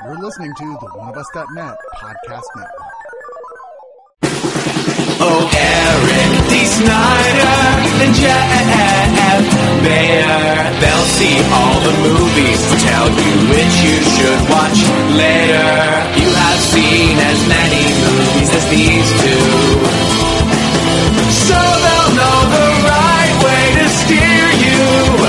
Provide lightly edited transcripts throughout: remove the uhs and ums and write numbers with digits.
You're listening to the OneOfUs.net podcast network. Oh, Eric D. Snyder and Jeff Baer. They'll see all the movies, tell you which you should watch later. You have seen as many movies as these two, so they'll know the right way to steer you.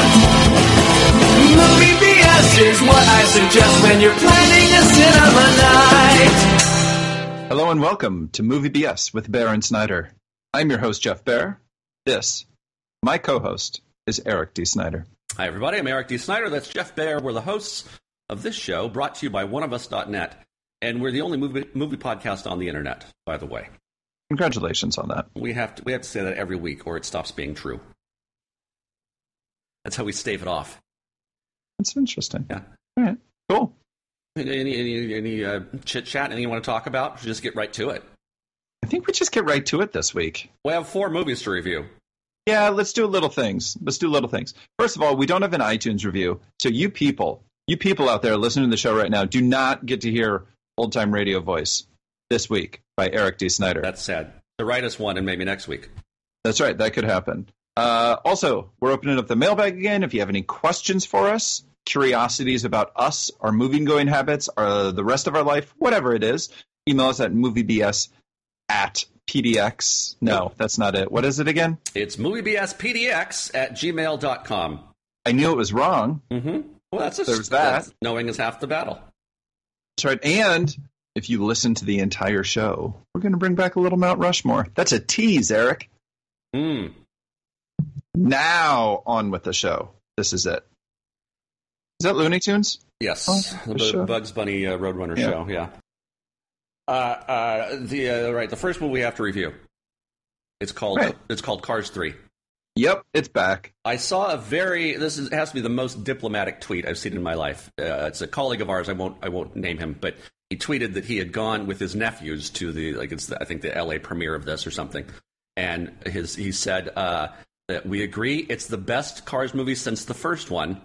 Movie BS is what I suggest when you're planning a cinema night. Hello and welcome to Movie BS with Baer and Snyder. I'm your host, Jeff Baer. This, my co-host, is Eric D. Snyder. Hi, everybody. I'm Eric D. Snyder. That's Jeff Baer. We're the hosts of this show, brought to you by OneOfUs.net. And we're the only movie podcast on the internet, by the way. Congratulations on that. We have to say that every week, or it stops being true. That's how we stave it off. That's interesting. Yeah. All right. Cool. Any chit-chat, anything you want to talk about? Or just get right to it? I think we just get right to it this week. We have 4 movies to review. Yeah, let's do little things. First of all, we don't have an iTunes review, so you people out there listening to the show right now do not get to hear Old Time Radio Voice this week by Eric D. Snyder. That's sad. So write us one and maybe next week. That's right. That could happen. Also, we're opening up the mailbag again. If you have any questions for us, curiosities about us, our movie-going habits, the rest of our life, whatever it is, email us at moviebs@pdx. No, that's not it. What is it again? It's moviebspdx@gmail.com. I knew it was wrong. Mm-hmm. Well, there's that. Knowing is half the battle. That's right. And if you listen to the entire show, we're going to bring back a little Mount Rushmore. That's a tease, Eric. Now, on with the show. This is it. Is that Looney Tunes? Yes. Oh, the Bugs Bunny Roadrunner show, yeah. The first one we have to review. It's called Cars 3. Yep, it's back. I saw has to be the most diplomatic tweet I've seen in my life. It's a colleague of ours, I won't name him, but he tweeted that he had gone with his nephews to the LA premiere of this or something. And he said that we agree it's the best Cars movie since the first one.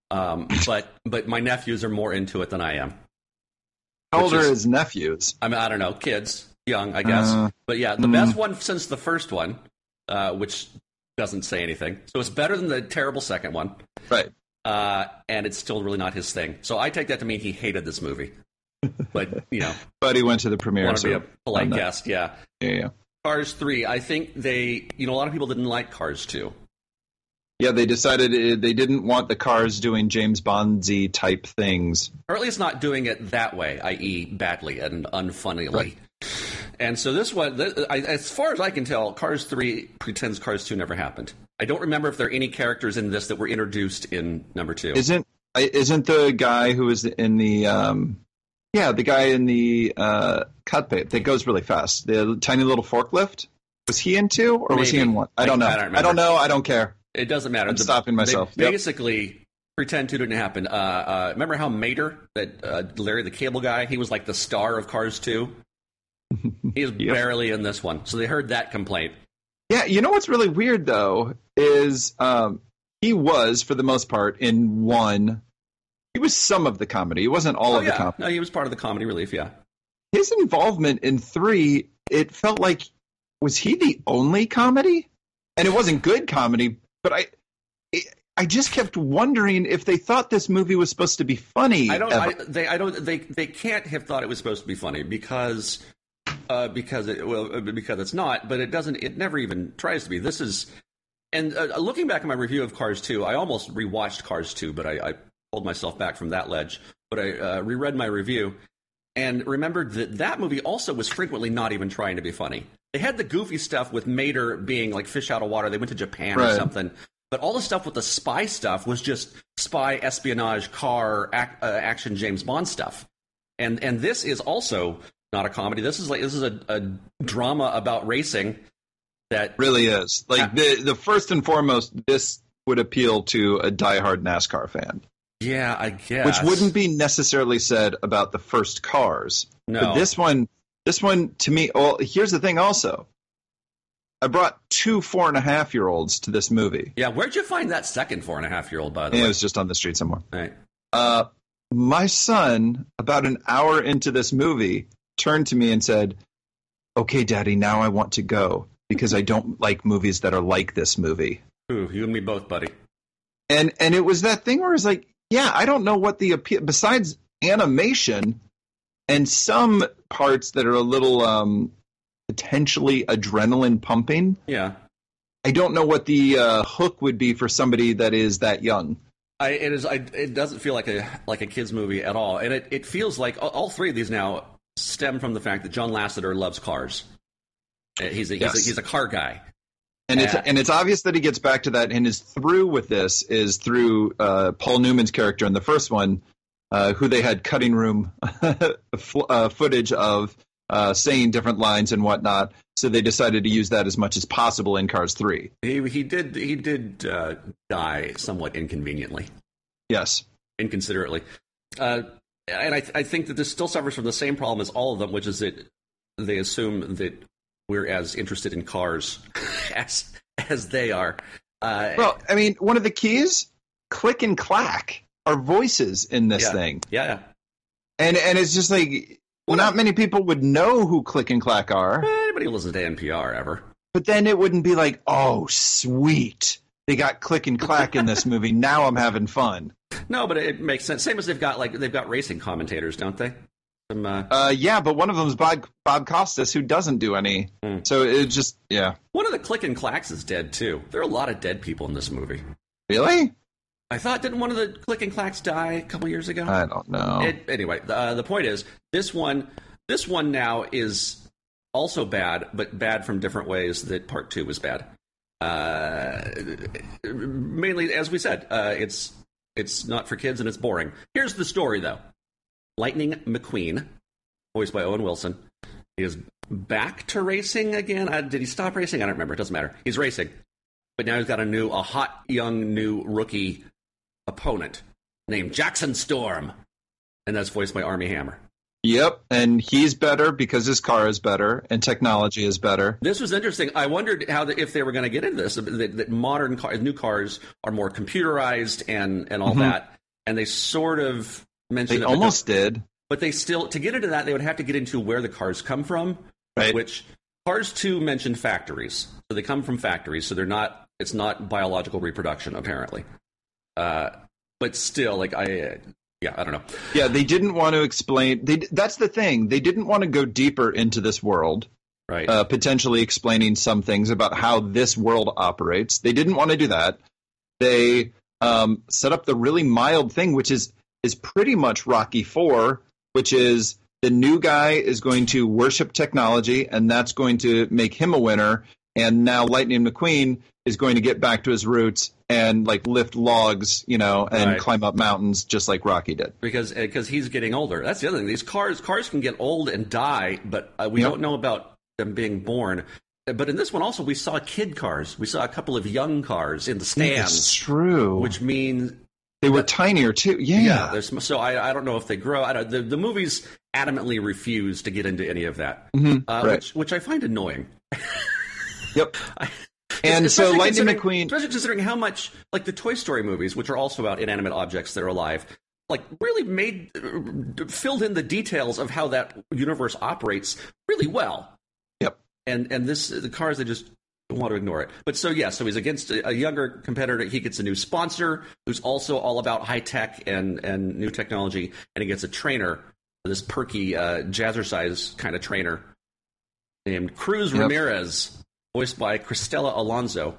But my nephews are more into it than I am. How old are his nephews? I don't know, kids, young, I guess. But yeah, the best one since the first one, which doesn't say anything. So it's better than the terrible second one. Right. And it's still really not his thing. So I take that to mean he hated this movie. But, But he went to the premiere. Want to be a polite guest, yeah. Yeah. Cars 3, I think a lot of people didn't like Cars 2. Yeah, they decided they didn't want the Cars doing James Bond-y type things. Or at least not doing it that way, i.e. badly and unfunnily. Right. And so this one, as far as I can tell, Cars 3 pretends Cars 2 never happened. I don't remember if there are any characters in this that were introduced in number 2. Isn't the guy who was in the... the guy in the cockpit that goes really fast, the tiny little forklift, was he in 2 or was he in 1? I don't know. I don't know. I don't care. It doesn't matter. I'm stopping myself. They basically pretend 2 didn't happen. Remember how Mater, that Larry the Cable Guy, he was like the star of Cars 2? He was barely in this one. So they heard that complaint. Yeah, you know what's really weird, though, is he was, for the most part, in 1. He was some of the comedy. He wasn't all of the comedy. No, he was part of the comedy relief, yeah. His involvement in 3, it felt like, was he the only comedy? And it wasn't good comedy, but I just kept wondering if they thought this movie was supposed to be funny. They can't have thought it was supposed to be funny because it's not, but it doesn't. It never even tries to be. This is, and looking back at my review of Cars 2, I almost rewatched Cars 2, but I pulled myself back from that ledge. But I reread my review and remembered that movie also was frequently not even trying to be funny. They had the goofy stuff with Mater being like fish out of water. They went to Japan or something. But all the stuff with the spy stuff was just spy, espionage, car, action James Bond stuff. And this is also not a comedy. This is a drama about racing. That really is. Like the first and foremost, this would appeal to a diehard NASCAR fan. Yeah, I guess. Which wouldn't be necessarily said about the first Cars. No. But this one to me, well, here's the thing also. I brought 2 4.5-year-olds to this movie. Yeah, where'd you find that second 4.5-year-old, by the way? It was just on the street somewhere. Right. my son, about an hour into this movie, turned to me and said, "Okay, Daddy, now I want to go because I don't like movies that are like this movie." Ooh, you and me both, buddy. And it was that thing where it's like, yeah, I don't know what the appeal, besides animation and some parts that are a little potentially adrenaline pumping. Yeah. I don't know what the hook would be for somebody that is that young. It doesn't feel like a kid's movie at all, and it feels like all three of these now stem from the fact that John Lasseter loves cars. He's a car guy, and it's obvious that he gets back to that, and is through with this is through Paul Newman's character in the first one, who they had cutting room footage of saying different lines and whatnot. So they decided to use that as much as possible in Cars 3. He did die somewhat inconveniently. Yes. Inconsiderately. And I think that this still suffers from the same problem as all of them, which is that they assume that we're as interested in cars as they are. Well, I mean, one of the keys, click and clack, are voices in this thing. Yeah. And it's just like, not many people would know who Click and Clack are. Anybody who listens to NPR ever. But then it wouldn't be like, oh, sweet, they got Click and Clack in this movie. Now I'm having fun. No, but it makes sense. Same as they've got racing commentators, don't they? Yeah, but one of them is Bob Costas, who doesn't do any. So it just, yeah. One of the Click and Clacks is dead, too. There are a lot of dead people in this movie. Really? I thought, didn't one of the Click and Clacks die a couple years ago? I don't know. Anyway, the point is, this one now is also bad, but bad from different ways that Part 2 was bad. Mainly, as we said, it's not for kids and it's boring. Here's the story, though. Lightning McQueen, voiced by Owen Wilson, is back to racing again. Did he stop racing? I don't remember. It doesn't matter. He's racing. But now he's got a hot, young, new rookie opponent named Jackson Storm. And that's voiced by Armie Hammer. Yep, and he's better because his car is better and technology is better. This was interesting. I wondered if they were going to get into this, that modern cars, new cars are more computerized and all that. And they sort of mentioned They almost did. But they still, to get into that, they would have to get into where the cars come from, right? Which Cars 2 mentioned factories. So they come from factories, so it's not biological reproduction, apparently. But still, I don't know. Yeah, they didn't want to explain. That's the thing. They didn't want to go deeper into this world, right? Potentially explaining some things about how this world operates. They didn't want to do that. They set up the really mild thing, which is pretty much Rocky IV, which is the new guy is going to worship technology, and that's going to make him a winner. And now Lightning McQueen is going to get back to his roots and lift logs, and climb up mountains just like Rocky did. Because he's getting older. That's the other thing. These cars can get old and die, but we don't know about them being born. But in this one also, we saw kid cars. We saw a couple of young cars in the stands. That's true. Which means they were tinier too. Yeah. So I don't know if they grow. The movies adamantly refuse to get into any of that, right. which I find annoying. Yep. And so Lightning McQueen, especially considering how much, the Toy Story movies, which are also about inanimate objects that are alive, really filled in the details of how that universe operates really well. Yep. And the cars, they just want to ignore it. But so he's against a younger competitor. He gets a new sponsor who's also all about high tech and new technology, and he gets a trainer, this perky jazzercise kind of trainer named Cruz Ramirez, voiced by Cristela Alonso,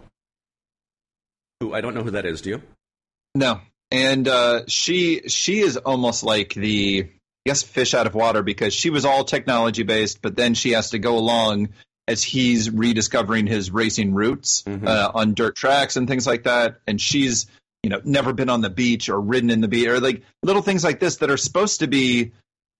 who I don't know who that is. Do you? No. And she is almost like the, fish out of water, because she was all technology based, but then she has to go along as he's rediscovering his racing roots on dirt tracks and things like that. And she's, never been on the beach or ridden in the beach, or little things like this that are supposed to be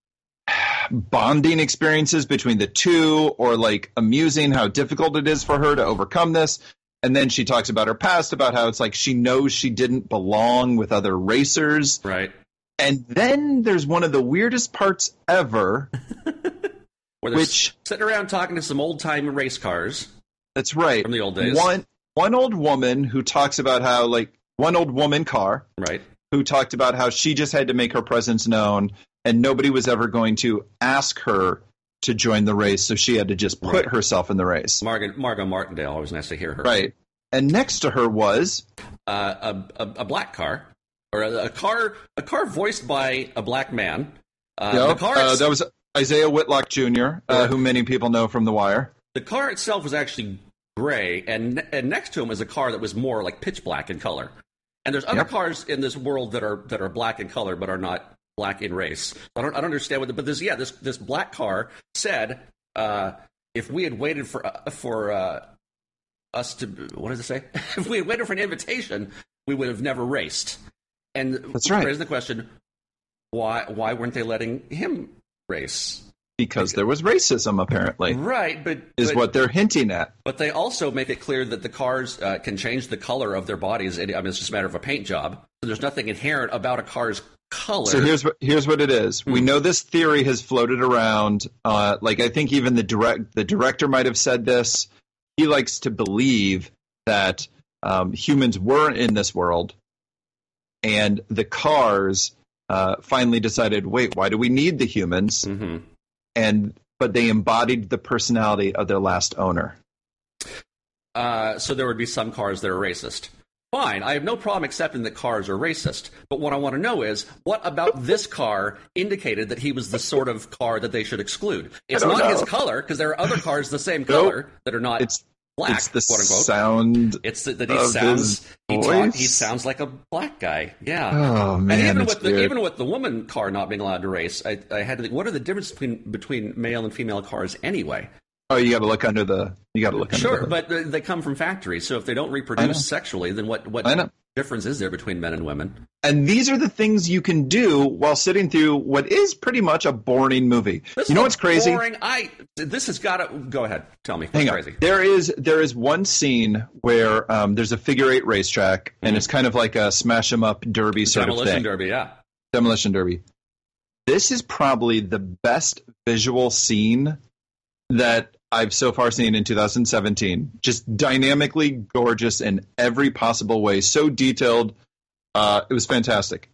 bonding experiences between the two, or amusing how difficult it is for her to overcome this. And then she talks about her past, about how it's she knows she didn't belong with other racers. Right. And then there's one of the weirdest parts ever. Where they're sitting around talking to some old-time race cars. That's right. From the old days. One old woman who talks about how, one old woman car. Right. who talked about how she just had to make her presence known, and nobody was ever going to ask her to join the race, so she had to just put herself in the race. Margot Martindale, always nice to hear her. Right. And next to her was a black car, or a car voiced by a black man. That was Isaiah Whitlock Jr., who many people know from The Wire. The car itself was actually gray, and next to him is a car that was more like pitch black in color. And there's other cars in this world that are black in color but are not black in race. I don't understand what. But this black car said, if we had waited for us to, what does it say? If we had waited for an invitation, we would have never raced. And that's right. Raising the question, why weren't they letting him race? Because there was racism, apparently. Right, but what they're hinting at. But they also make it clear that the cars can change the color of their bodies. I mean, it's just a matter of a paint job. So there's nothing inherent about a car's color. So here's what it is. We know this theory has floated around. Like I think even the director might have said this. He likes to believe that humans were in this world, and the cars finally decided, wait, why do we need the humans? Mm-hmm. But they embodied the personality of their last owner. So there would be some cars that are racist. Fine, I have no problem accepting that cars are racist. But what I want to know is, what about this car indicated that he was the sort of car that they should exclude? It's not his color, because there are other cars the same color that are not black, it's the quote unquote. Sound. It's that he sounds like a black guy. Yeah. Oh man, and even with the woman car not being allowed to race, I had to think, what are the differences between male and female cars anyway? Oh, you got to look under the. Sure, but they come from factories, so if they don't reproduce sexually, then what difference is there between men and women? And these are the things you can do while sitting through what is pretty much a boring movie. You know what's crazy? Boring. This has got to go ahead. Tell me. Hang on. Crazy. There is one scene where there's a figure-8 racetrack, and it's kind of like a smash 'em up derby sort of thing. Demolition derby, yeah. Demolition derby. This is probably the best visual scene that I've so far seen in 2017. Just dynamically gorgeous in every possible way. So detailed. It was fantastic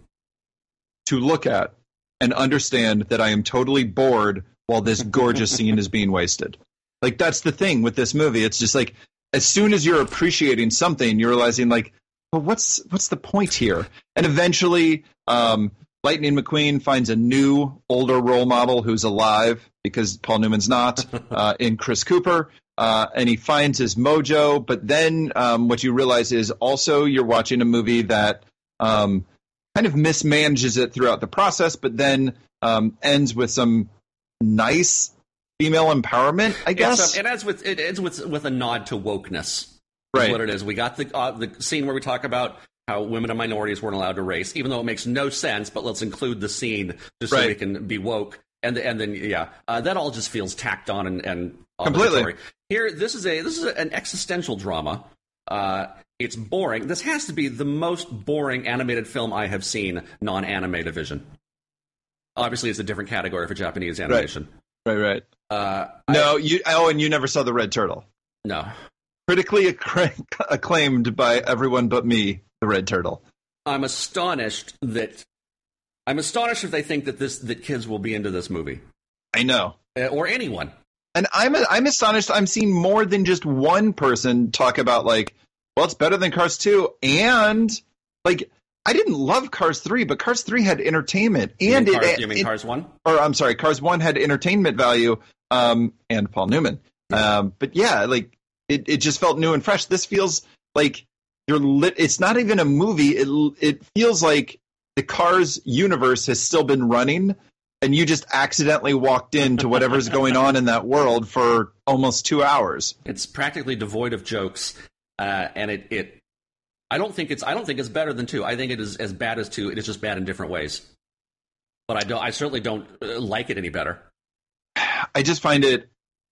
to look at and understand that I am totally bored while this gorgeous scene is being wasted. Like, that's the thing with this movie. It's just like, as soon as you're appreciating something, you're realizing, like, well, what's the point here? And eventually, Lightning McQueen finds a new, older role model who's alive, because Paul Newman's not, in Chris Cooper, and he finds his mojo. But then what you realize is also you're watching a movie that kind of mismanages it throughout the process, but then ends with some nice female empowerment, I guess. It ends with a nod to wokeness. Right. What it is. We got the scene where we talk about how women and minorities weren't allowed to race, even though it makes no sense, but let's include the scene just so we can be woke. And then that all just feels tacked on and completely. Here, this is an existential drama. It's boring. This has to be the most boring animated film I have seen, non-anime division. Obviously, it's a different category for Japanese animation. Right. And you never saw The Red Turtle. No. Critically acclaimed by everyone but me, The Red Turtle. I'm astonished if they think that kids will be into this movie. I know. Or anyone. And I'm astonished I'm seeing more than just one person talk about, like, well, it's better than Cars 2. And, like, I didn't love Cars 3, but Cars 3 had entertainment. You mean Cars 1? Or, I'm sorry, Cars 1 had entertainment value, and Paul Newman. But yeah, like, it just felt new and fresh. This feels like it's not even a movie. It feels like the Cars universe has still been running, and you just accidentally walked into whatever's going on in that world for almost 2 hours. It's practically devoid of jokes, and I don't think it's better than 2. I think it is as bad as 2. It is just bad in different ways. But I certainly don't like it any better. I just find that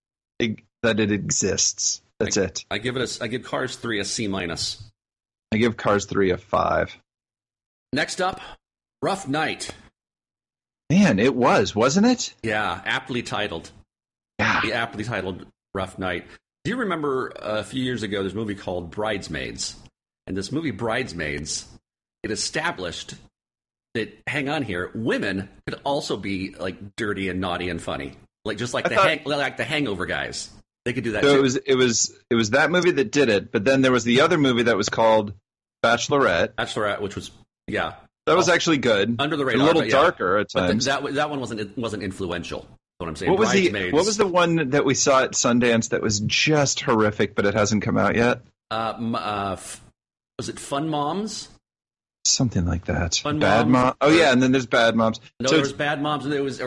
it exists. That's it. I give Cars 3 a C-. I give Cars 3 a 5. Next up, Rough Night. Man, it wasn't it? Yeah, aptly titled. Yeah. The aptly titled Rough Night. Do you remember a few years ago, there's a movie called Bridesmaids? And this movie, Bridesmaids, it established that, hang on here, women could also be like dirty and naughty and funny, like just like the Hangover guys. They could do that. So too. it was that movie that did it, but then there was the other movie that was called Bachelorette, which was that was actually good, under the radar, a little darker at times. But that one wasn't influential. That's what I'm saying. What was the one that we saw at Sundance that was just horrific, but it hasn't come out yet? Was it Fun Moms? Something like that. Bad Moms. Oh yeah, and then there's Bad Moms. No, there was Bad Moms. There was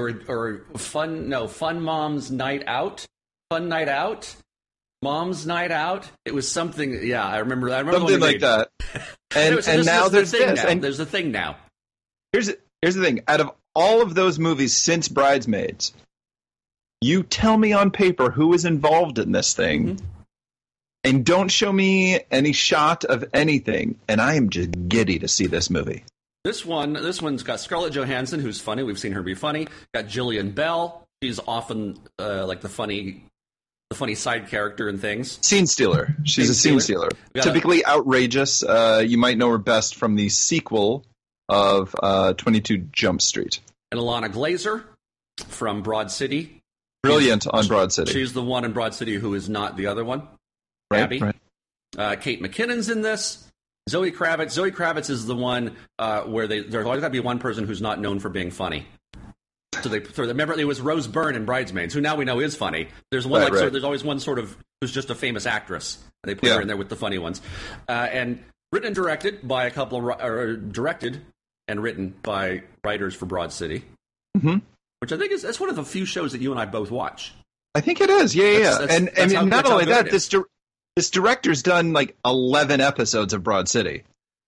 Fun Moms Night Out. Fun Night Out. Mom's Night Out. It was something. Yeah, I remember something like that. And now there's this. And there's the thing now. Here's the thing. Out of all of those movies since Bridesmaids, you tell me on paper who is involved in this thing. Mm-hmm. And don't show me any shot of anything, and I am just giddy to see this movie. This one's got Scarlett Johansson, who's funny. We've seen her be funny. Got Jillian Bell. She's often like the funny side character in things. Scene stealer. She's a scene stealer. Typically outrageous. You might know her best from the sequel of 22 Jump Street. And Alana Glazer from Broad City. Brilliant on Broad City. She's the one in Broad City who is not the other one. Right, Abby. Right. Kate McKinnon's in this. Zoe Kravitz. Zoe Kravitz is the one where there's always got to be one person who's not known for being funny. So remember it was Rose Byrne in Bridesmaids, who now we know is funny. There's one So there's always one sort of who's just a famous actress. And they put her in there with the funny ones. And written and directed by a couple of directed and written by writers for Broad City, which I think that's one of the few shows that you and I both watch. I think it is. Yeah. And not only that, this director's done like 11 episodes of Broad City.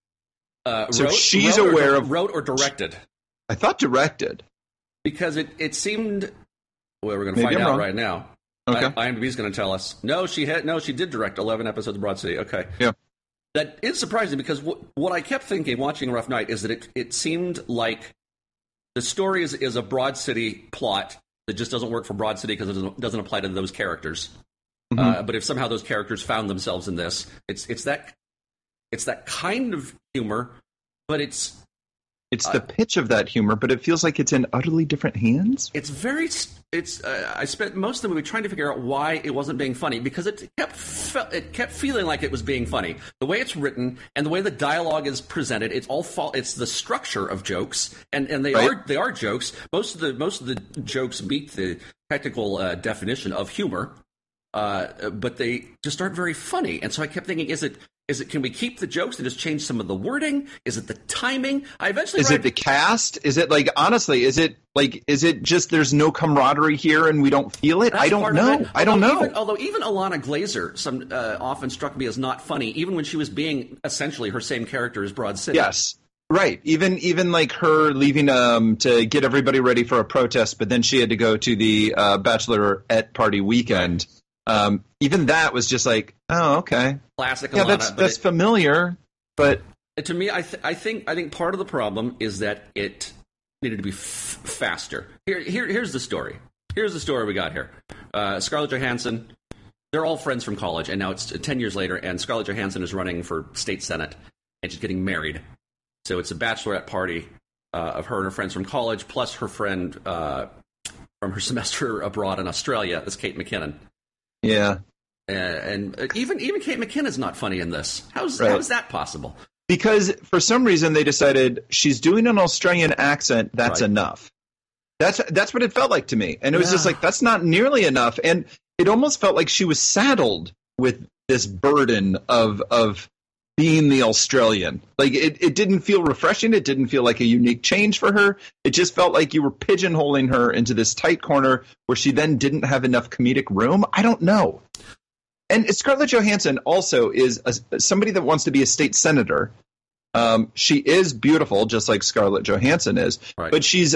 So she's aware of... Wrote or directed? I thought directed. Because it seemed... Well, we're going to find out right now. Okay. IMDb's going to tell us. No, she did direct 11 episodes of Broad City. Okay. Yeah. That is surprising because what I kept thinking watching Rough Night is that it seemed like the story is a Broad City plot that just doesn't work for Broad City because it doesn't apply to those characters. But if somehow those characters found themselves in this, it's that kind of humor, but it's the pitch of that humor, but it feels like it's in utterly different hands. I spent most of the movie trying to figure out why it wasn't being funny because it kept feeling like it was being funny. The way it's written and the way the dialogue is presented, it's the structure of jokes, and they are jokes. Most of the jokes meet the technical definition of humor. But they just aren't very funny. And so I kept thinking, can we keep the jokes and just change some of the wording? Is it the timing? Is it the cast? Is it honestly, is it just there's no camaraderie here and we don't feel it? I don't know. I don't know. Although even Alana Glazer often struck me as not funny, even when she was being essentially her same character as Broad City. Yes. Right. Even like her leaving to get everybody ready for a protest, but then she had to go to the bachelorette party weekend. Right. Even that was just like, oh, okay. Classic yeah, Alana. That's familiar, but... To me, I think part of the problem is that it needed to be faster. Here's the story. Here's the story we got here. Scarlett Johansson, they're all friends from college, and now it's 10 years later, and Scarlett Johansson is running for state senate, and she's getting married. So it's a bachelorette party of her and her friends from college, plus her friend from her semester abroad in Australia, that's Kate McKinnon. Yeah. And even Kate McKinnon's not funny in this. How's that possible? Because for some reason they decided she's doing an Australian accent, that's enough. That's what it felt like to me. And it was just like, that's not nearly enough. And it almost felt like she was saddled with this burden of being the Australian. Like it didn't feel refreshing. It didn't feel like a unique change for her. It just felt like you were pigeonholing her into this tight corner where she then didn't have enough comedic room. I don't know. And Scarlett Johansson also is somebody that wants to be a state senator. She is beautiful, just like Scarlett Johansson is, but she's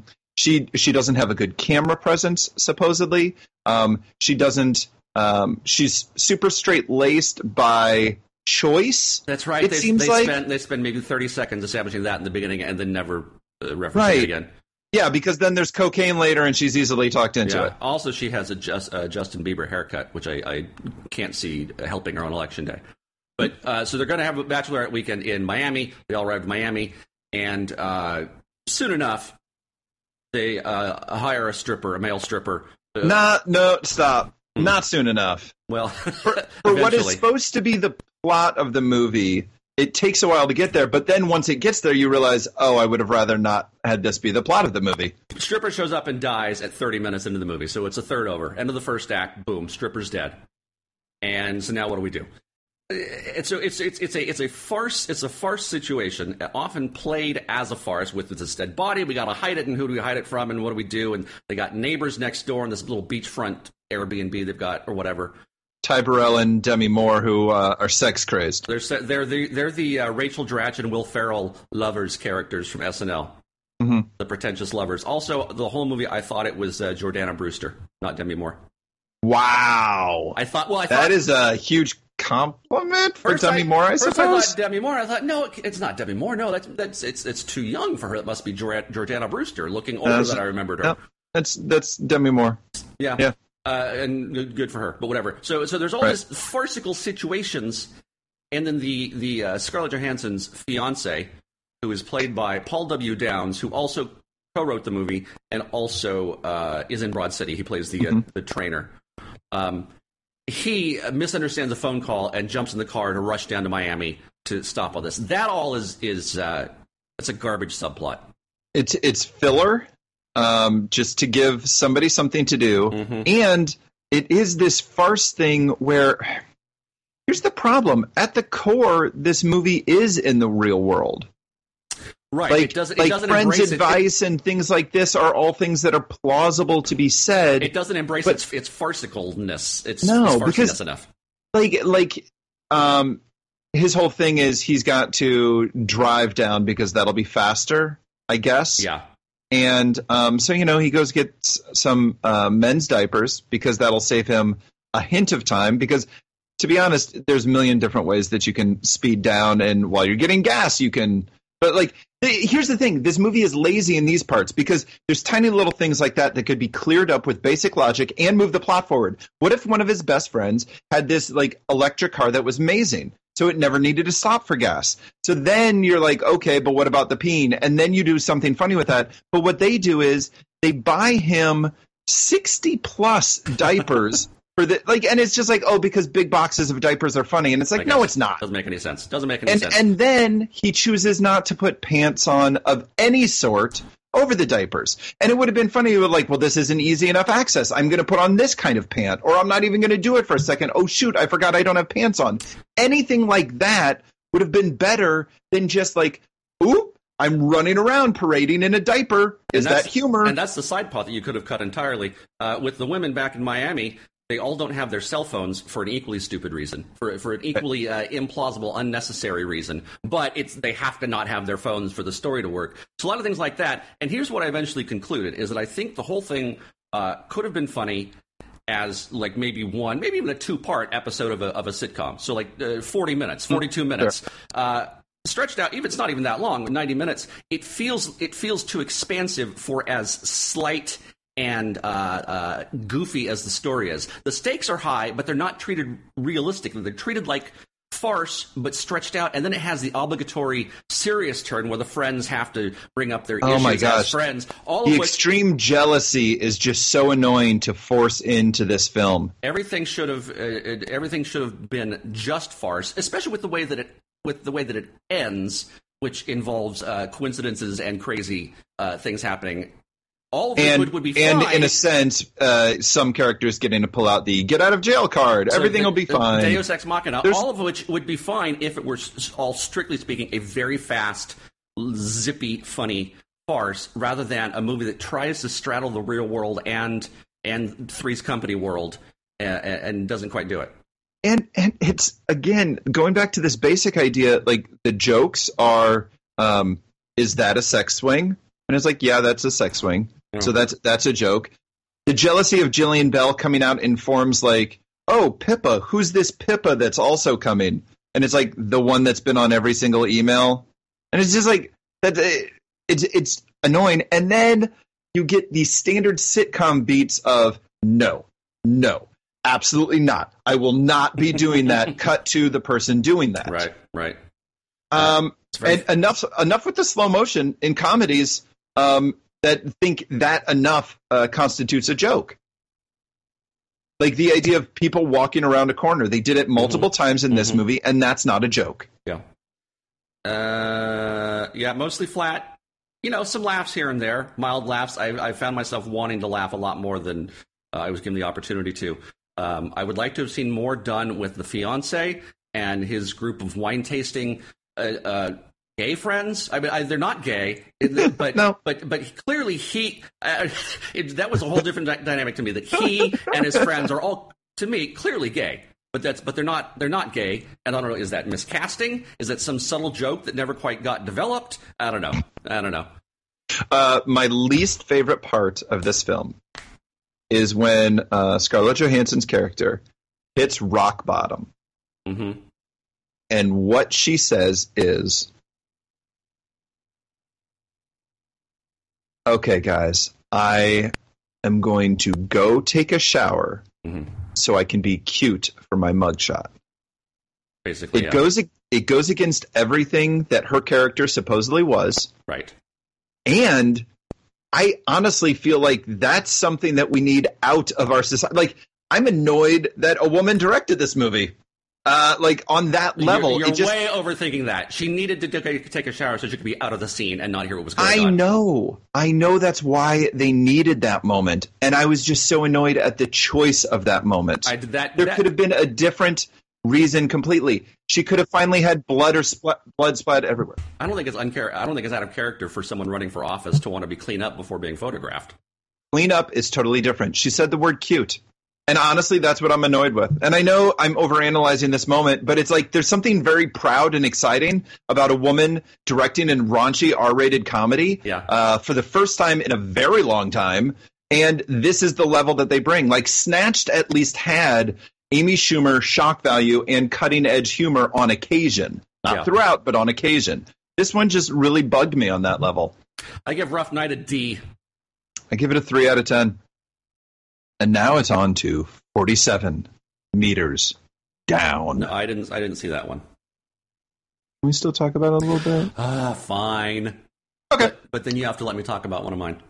she doesn't have a good camera presence. Supposedly, she doesn't. She's super straight-laced by choice. That's right. They spend maybe 30 seconds establishing that in the beginning, and then never reference it again. Yeah, because then there's cocaine later, and she's easily talked into it. Also, she has a Justin Bieber haircut, which I can't see helping her on Election Day. But so they're going to have a bachelorette weekend in Miami. They all arrived in Miami, and soon enough, they hire a stripper, a male stripper. Stop. Not soon enough. Well, for what is supposed to be the plot of the movie, it takes a while to get there. But then once it gets there, you realize, oh, I would have rather not had this be the plot of the movie. Stripper shows up and dies at 30 minutes into the movie, so it's a third over. End of the first act. Boom, stripper's dead. And so now what do we do? It's a farce. It's a farce situation, often played as a farce with this dead body. We got to hide it, and who do we hide it from, and what do we do? And they got neighbors next door in this little beachfront Airbnb they've got, or whatever. Ty Burrell and Demi Moore, who are sex crazed. They're the Rachel Dratch and Will Ferrell lovers characters from SNL. Mm-hmm. The pretentious lovers. Also, the whole movie, I thought it was Jordana Brewster, not Demi Moore. Wow, I thought that is a huge compliment for Demi Moore, I suppose. I thought Demi Moore. I thought, no, it's not Demi Moore. No, it's too young for her. It must be Jordana Brewster, looking older than I remembered her. No, that's Demi Moore. Yeah. And good for her, but whatever. So there's all these farcical situations, and then the Scarlett Johansson's fiance, who is played by Paul W. Downs, who also co-wrote the movie and also is in Broad City. He plays the trainer. He misunderstands a phone call and jumps in the car to rush down to Miami to stop all this. That all is it's a garbage subplot. It's filler, just to give somebody something to do, and it is this farce thing where here's the problem: at the core, this movie is in the real world. Right, like, it doesn't friends' embrace advice and things like this are all things that are plausible to be said. It doesn't embrace its farcicalness. It's because enough. His whole thing is he's got to drive down because that'll be faster, I guess. Yeah. And so he goes gets some men's diapers because that'll save him a hint of time. Because to be honest, there's a million different ways that you can speed down, and while you're getting gas, you can. But here's the thing: this movie is lazy in these parts because there's tiny little things like that could be cleared up with basic logic and move the plot forward. What if one of his best friends had this electric car that was amazing, so it never needed to stop for gas? So then you're like, okay, but what about the peen? And then you do something funny with that. But what they do is they buy him 60 plus diapers. And it's just because big boxes of diapers are funny, and it's no, it's not. Doesn't make any sense. Sense. And then he chooses not to put pants on of any sort over the diapers. And it would have been funny. You were this isn't easy enough access. I'm going to put on this kind of pant, or I'm not even going to do it for a second. Oh shoot, I forgot I don't have pants on. Anything like that would have been better than just oop, I'm running around parading in a diaper. Is that humor? And that's the side plot that you could have cut entirely. With the women back in Miami, they all don't have their cell phones for an equally stupid reason, for an equally implausible, unnecessary reason. But they have to not have their phones for the story to work. So a lot of things like that. And here's what I eventually concluded, is that I think the whole thing could have been funny as maybe even a two-part episode of a sitcom. So 40 minutes, 42 minutes. Sure. Stretched out, even it's not even that long, 90 minutes. It feels too expansive for as slight and goofy as the story is. The stakes are high, but they're not treated realistically. They're treated like farce, but stretched out. And then it has the obligatory serious turn where the friends have to bring up their issues as friends. Extreme jealousy is just so annoying to force into this film. Everything should have been just farce, especially with the way that it ends, which involves coincidences and crazy things happening. All of it would be fine. And in a sense, some characters getting to pull out the get out of jail card. So everything will be fine. Deus Ex Machina, all of which would be fine if it were all, strictly speaking, a very fast, zippy, funny farce, rather than a movie that tries to straddle the real world and Three's Company world and doesn't quite do it. And it's, again, going back to this basic idea, the jokes are, is that a sex swing? And it's yeah, that's a sex swing. Yeah. So that's a joke. The jealousy of Jillian Bell coming out in forms oh, Pippa, who's this Pippa that's also coming? And it's the one that's been on every single email. And it's just it's annoying. And then you get the standard sitcom beats of no. Absolutely not. I will not be doing that. Cut to the person doing that. Right. And enough with the slow motion in comedies that think that enough constitutes a joke. Like the idea of people walking around a corner. They did it multiple times in this movie, and that's not a joke. Yeah. Mostly flat. Some laughs here and there, mild laughs. I found myself wanting to laugh a lot more than I was given the opportunity to. I would like to have seen more done with the fiancé and his group of wine tasting gay friends. I mean, they're not gay, but No. but clearly that was a whole different dynamic to me. That he and his friends are all, to me, clearly gay. But they're not gay. And I don't know, is that miscasting? Is that some subtle joke that never quite got developed? I don't know. My least favorite part of this film is when Scarlett Johansson's character hits rock bottom. Mm-hmm. And what she says is, okay, guys, I am going to go take a shower so I can be cute for my mugshot. Basically, it goes against everything that her character supposedly was. Right. And I honestly feel like that's something that we need out of our society. Like, I'm annoyed that a woman directed this movie. On that level. You're way overthinking that. She needed to take a shower so she could be out of the scene and not hear what was going on. I know that's why they needed that moment. And I was just so annoyed at the choice of that moment. There could have been a different reason completely. She could have finally had blood splat everywhere. I don't think it's out of character for someone running for office to want to be clean up before being photographed. Clean up is totally different. She said the word cute. And honestly, that's what I'm annoyed with. And I know I'm overanalyzing this moment, but it's like there's something very proud and exciting about a woman directing a raunchy R-rated comedy for the first time in a very long time. And this is the level that they bring. Like, Snatched at least had Amy Schumer shock value and cutting-edge humor on occasion. Not throughout, but on occasion. This one just really bugged me on that level. I give Rough Night a D. I give it a 3 out of 10. And now it's on to 47 meters down. No, I didn't see that one. Can we still talk about it a little bit? Fine. Okay. But then you have to let me talk about one of mine.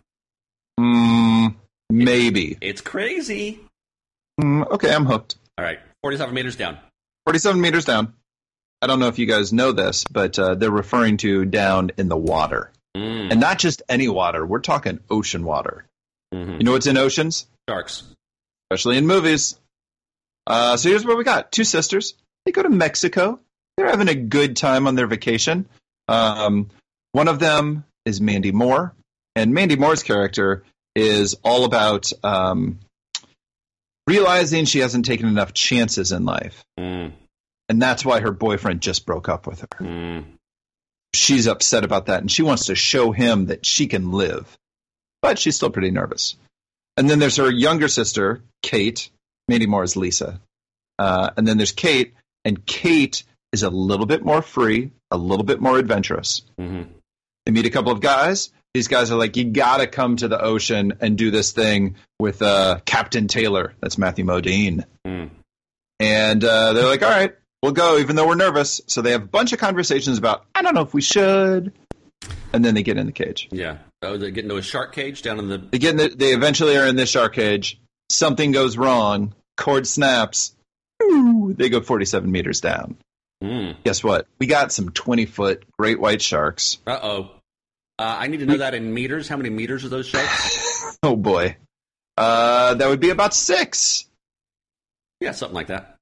Maybe. It's crazy. Okay, I'm hooked. All right. 47 meters down. 47 meters down. I don't know if you guys know this, but they're referring to down in the water. And not just any water. We're talking ocean water. Mm-hmm. You know what's in oceans? Sharks. Especially in movies. So here's what we got. 2 sisters. They go to Mexico. They're having a good time on their vacation. One of them is Mandy Moore. And Mandy Moore's character is all about realizing she hasn't taken enough chances in life. And that's why her boyfriend just broke up with her. She's upset about that, and she wants to show him that she can live. But she's still pretty nervous. And then there's her younger sister, Kate. Mandy Moore is Lisa. And then there's Kate, and Kate is a little bit more free, a little bit more adventurous. They meet a couple of guys. These guys are like, you got to come to the ocean and do this thing with Captain Taylor. That's Matthew Modine. And they're like, all right, we'll go, even though we're nervous. So they have a bunch of conversations about, I don't know if we should. And then they get in the cage. Yeah. Oh, they get into a shark cage down in the... They eventually are in this shark cage. Something goes wrong. Cord snaps. Ooh, they go 47 meters down. Guess what? We got some 20-foot great white sharks. Uh-oh. I need to know that in meters. How many meters are those sharks? Oh, boy. That would be about 6. Yeah, something like that.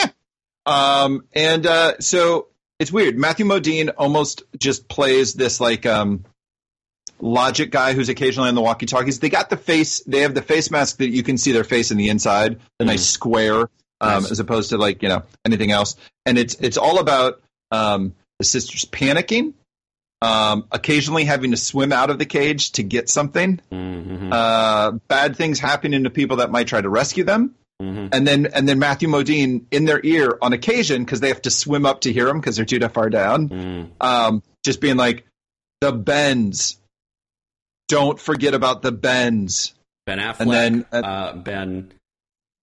Yeah. So it's weird. Matthew Modine almost just plays this like logic guy who's occasionally on the walkie-talkies. They got the face. They have the face mask that you can see their face in the inside, the nice square, as opposed to like anything else. And it's all about the sisters panicking, occasionally having to swim out of the cage to get something, bad things happening to people that might try to rescue them. And then Matthew Modine in their ear on occasion, because they have to swim up to hear him because they're too far down, just being like, the bends. Don't forget about the bends. Ben Affleck. And then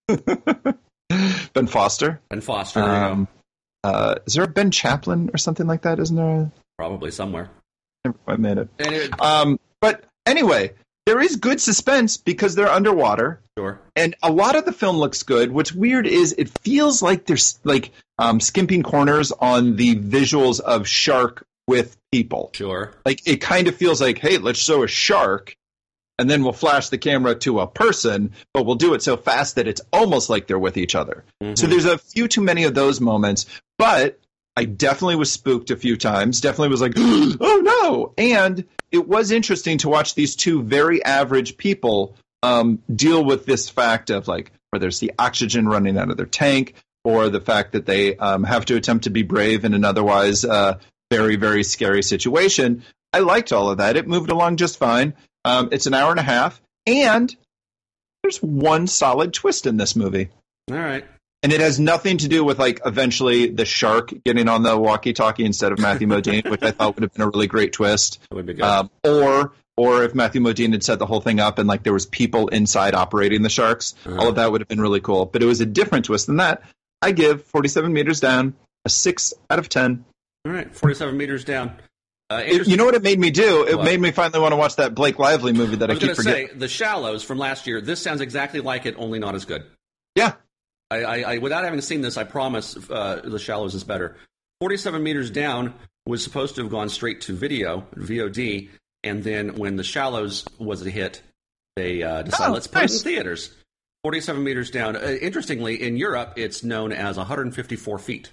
Ben Foster. Ben Foster. There you go. Is there a Ben Chaplin or something like that? Isn't there? Probably somewhere. Never quite made it. And But anyway, there is good suspense because they're underwater. Sure. And a lot of the film looks good. What's weird is it feels like there's like skimping corners on the visuals of shark with people. Sure. Like it kind of feels like, hey, let's show a shark and then we'll flash the camera to a person, but we'll do it so fast that it's almost like they're with each other. Mm-hmm. So there's a few too many of those moments, but I definitely was spooked a few times. Definitely was like, oh no. And it was interesting to watch these two very average people deal with this fact of like, where there's the oxygen running out of their tank, or the fact that they have to attempt to be brave in an otherwise very, very scary situation. I liked all of that. It moved along just fine. It's an hour and a half, and there's one solid twist in this movie. All right. And it has nothing to do with, like, eventually the shark getting on the walkie-talkie instead of Matthew Modine, which I thought would have been a really great twist. That would be good. Or if Matthew Modine had set the whole thing up and, like, there was people inside operating the sharks, all of that would have been really cool. But it was a different twist than that. I give 47 Meters Down a 6 out of 10. All right, 47 Meters Down. You know what it made me do? It made me finally want to watch that Blake Lively movie that I keep forgetting. Say, The Shallows from last year, this sounds exactly like it, only not as good. Yeah. I without having seen this, I promise The Shallows is better. 47 Meters Down was supposed to have gone straight to video, VOD, and then when The Shallows was a hit, they decided, let's put it in theaters. 47 Meters Down. Interestingly, in Europe, it's known as 154 feet.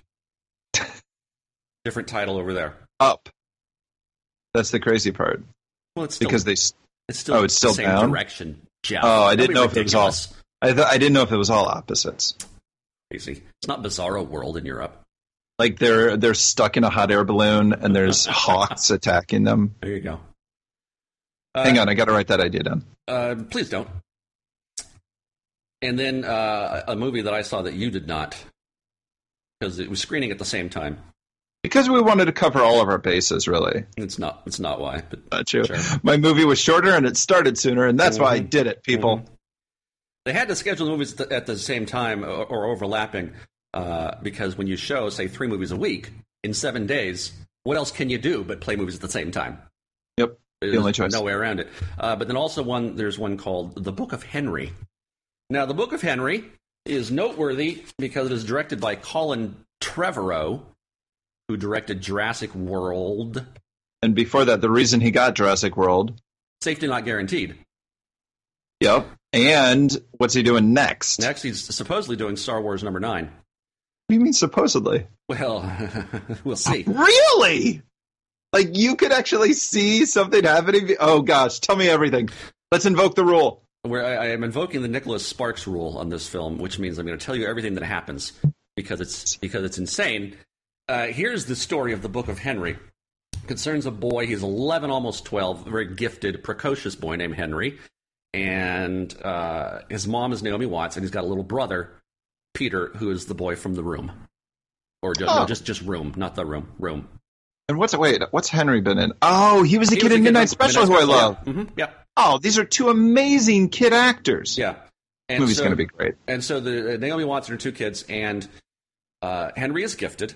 Different title over there. Up. That's the crazy part. Well, it's still, because it's still the same down? Direction, Jeff. Oh, I didn't know if it was all. I didn't know if it was all opposites. Crazy. It's not Bizarro World in Europe. Like they're stuck in a hot air balloon and there's hawks attacking them. There you go. Hang on, I got to write that idea down. Please don't. And then a movie that I saw that you did not, because it was screening at the same time. Because we wanted to cover all of our bases, really. It's not why. But not true. Sure. My movie was shorter and it started sooner, and that's why I did it, people. Mm-hmm. They had to schedule the movies at the same time or overlapping because when you show, say, 3 movies a week in 7 days, what else can you do but play movies at the same time? Yep, the only choice. No way around it. But then also there's one called The Book of Henry. Now, The Book of Henry is noteworthy because it is directed by Colin Trevorrow, who directed Jurassic World. And before that, the reason he got Jurassic World. Safety Not Guaranteed. Yep. And what's he doing next? Next, he's supposedly doing Star Wars #9. What do you mean supposedly? Well, we'll see. Really? Like, you could actually see something happening? Oh, gosh. Tell me everything. Let's invoke the rule. Where I am invoking the Nicholas Sparks rule on this film, which means I'm going to tell you everything that happens because it's insane. Here's the story of the Book of Henry. It concerns a boy. He's 11, almost 12, a very gifted, precocious boy named Henry. And his mom is Naomi Watts, and he's got a little brother, Peter, who is the boy from The Room. Or just Room, not The Room, Room. And what's Henry been in? Oh, he was the kid in Midnight Special who I love. Yeah. Mm-hmm. Yeah. Oh, these are 2 amazing kid actors. Yeah. The movie's going to be great. And so the Naomi Watts and her 2 kids, and Henry is gifted.